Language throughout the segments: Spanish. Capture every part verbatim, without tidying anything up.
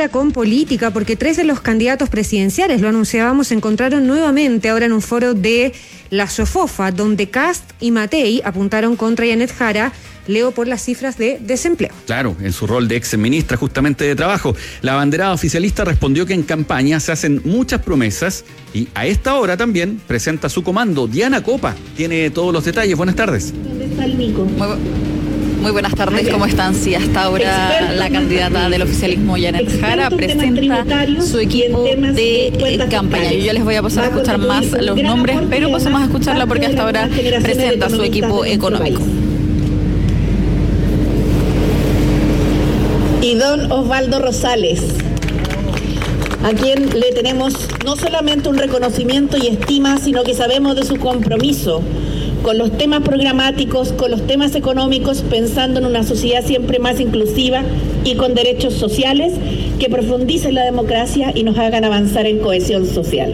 con política, porque tres de los candidatos presidenciales, lo anunciábamos, se encontraron nuevamente ahora en un foro de la SOFOFA, donde Kast y Matei apuntaron contra Janet Jara, leo por las cifras de desempleo. Claro, en su rol de ex ministra justamente de Trabajo. La abanderada oficialista respondió que en campaña se hacen muchas promesas y a esta hora también presenta su comando. Diana Copa tiene todos los detalles. Buenas tardes. ¿Dónde está el Nico? Muy, muy buenas tardes, ¿cómo están? Sí, hasta ahora experto la candidata del oficialismo, Janet Jara, presenta su equipo de campaña. Yo ya les voy a pasar a escuchar más los nombres, pero pasemos a escucharla porque hasta ahora presenta su equipo económico. Y don Osvaldo Rosales, a quien le tenemos no solamente un reconocimiento y estima, sino que sabemos de su compromiso con los temas programáticos, con los temas económicos, pensando en una sociedad siempre más inclusiva y con derechos sociales que profundicen la democracia y nos hagan avanzar en cohesión social.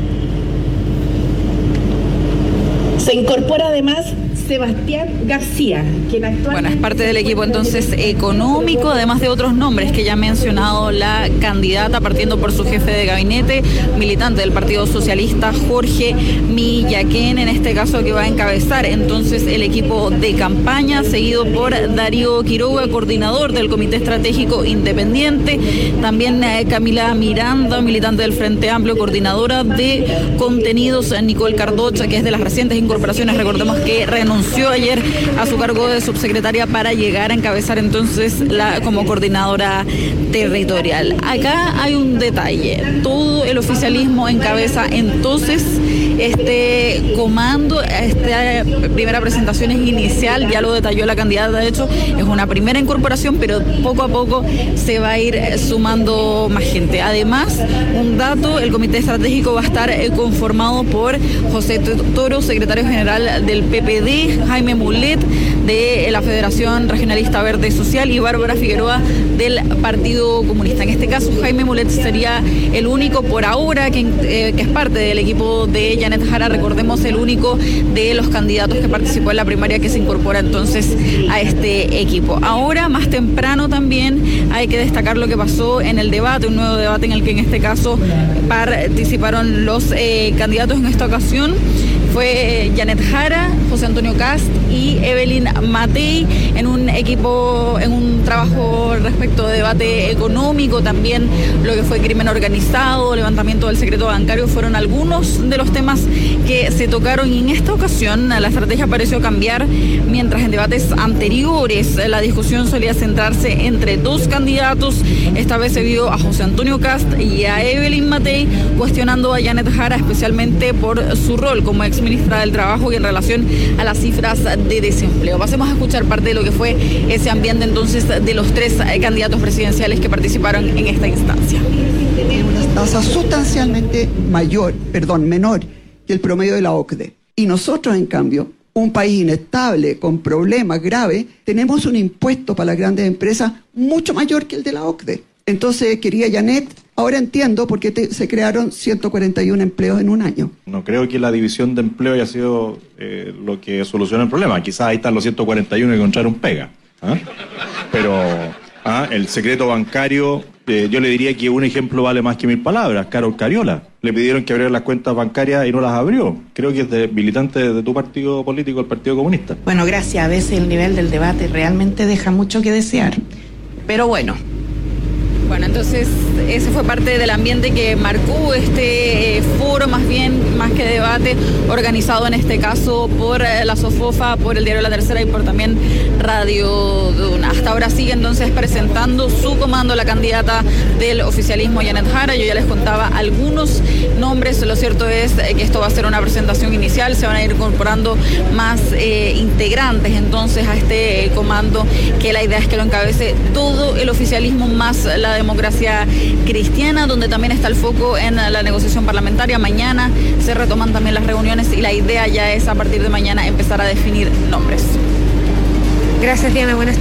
Se incorpora además Sebastián García, quien actualmente... Bueno, es parte del equipo entonces económico, además de otros nombres que ya ha mencionado la candidata, partiendo por su jefe de gabinete, militante del Partido Socialista, Jorge Millaquén, en este caso, que va a encabezar entonces el equipo de campaña, seguido por Darío Quiroga, coordinador del Comité Estratégico Independiente, también eh, Camila Miranda, militante del Frente Amplio, coordinadora de contenidos, Nicole Cardocha, que es de las recientes incorporaciones, recordemos que renunció anunció ayer a su cargo de subsecretaria para llegar a encabezar entonces la como coordinadora territorial. Acá hay un detalle, todo el oficialismo encabeza entonces este comando. Esta primera presentación es inicial, ya lo detalló la candidata, de hecho es una primera incorporación, pero poco a poco se va a ir sumando más gente. Además, un dato, el comité estratégico va a estar conformado por José Toro, secretario general del P P D, Jaime Mulet de la Federación Regionalista Verde Social y Bárbara Figueroa del Partido Comunista. En este caso, Jaime Mulet sería el único por ahora que, eh, que es parte del equipo de Janet Jara, recordemos, el único de los candidatos que participó en la primaria que se incorpora entonces a este equipo. Ahora, más temprano también hay que destacar lo que pasó en el debate, un nuevo debate en el que en este caso participaron los eh, candidatos en esta ocasión. Fue Janet Jara, José Antonio Kast y Evelyn Matei en un equipo, en un trabajo respecto de debate económico, también lo que fue crimen organizado, levantamiento del secreto bancario, fueron algunos de los temas que se tocaron y en esta ocasión la estrategia pareció cambiar, mientras en debates anteriores la discusión solía centrarse entre dos candidatos. Esta vez se vio a José Antonio Kast y a Evelyn Matei cuestionando a Janet Jara, especialmente por su rol como ex ministra del Trabajo y en relación a las cifras de desempleo. Pasemos a escuchar parte de lo que fue ese ambiente entonces de los tres candidatos presidenciales que participaron en esta instancia. Una tasa sustancialmente mayor, perdón, menor que el promedio de la O C D E. Y nosotros, en cambio, un país inestable, con problemas graves, tenemos un impuesto para las grandes empresas mucho mayor que el de la O C D E. Entonces, quería Janet, ahora entiendo por qué te, se crearon ciento cuarenta y uno empleos en un año. No creo que la división de empleo haya sido eh, lo que soluciona el problema. Quizás ahí están los ciento cuarenta y uno que encontraron pega. ¿Ah? Pero ¿ah? el secreto bancario, eh, yo le diría que un ejemplo vale más que mil palabras. Carol Cariola, le pidieron que abriera las cuentas bancarias y no las abrió. Creo que es de militante de tu partido político, el Partido Comunista. Bueno, gracias. A veces el nivel del debate realmente deja mucho que desear. Pero bueno. Bueno, entonces ese fue parte del ambiente que marcó este eh, foro, más bien, más que debate, organizado en este caso por eh, la SOFOFA, por el diario La Tercera y por también Radio Duna. Hasta ahora sigue entonces presentando su comando la candidata del oficialismo, Janet Jara. Yo ya les contaba algunos nombres, lo cierto es eh, que esto va a ser una presentación inicial, se van a ir incorporando más eh, integrantes entonces a este eh, comando, que la idea es que lo encabece todo el oficialismo más la democracia cristiana, donde también está el foco en la negociación parlamentaria. Mañana se retoman también las reuniones y la idea ya es a partir de mañana empezar a definir nombres. Gracias, Diana. Buenas tardes.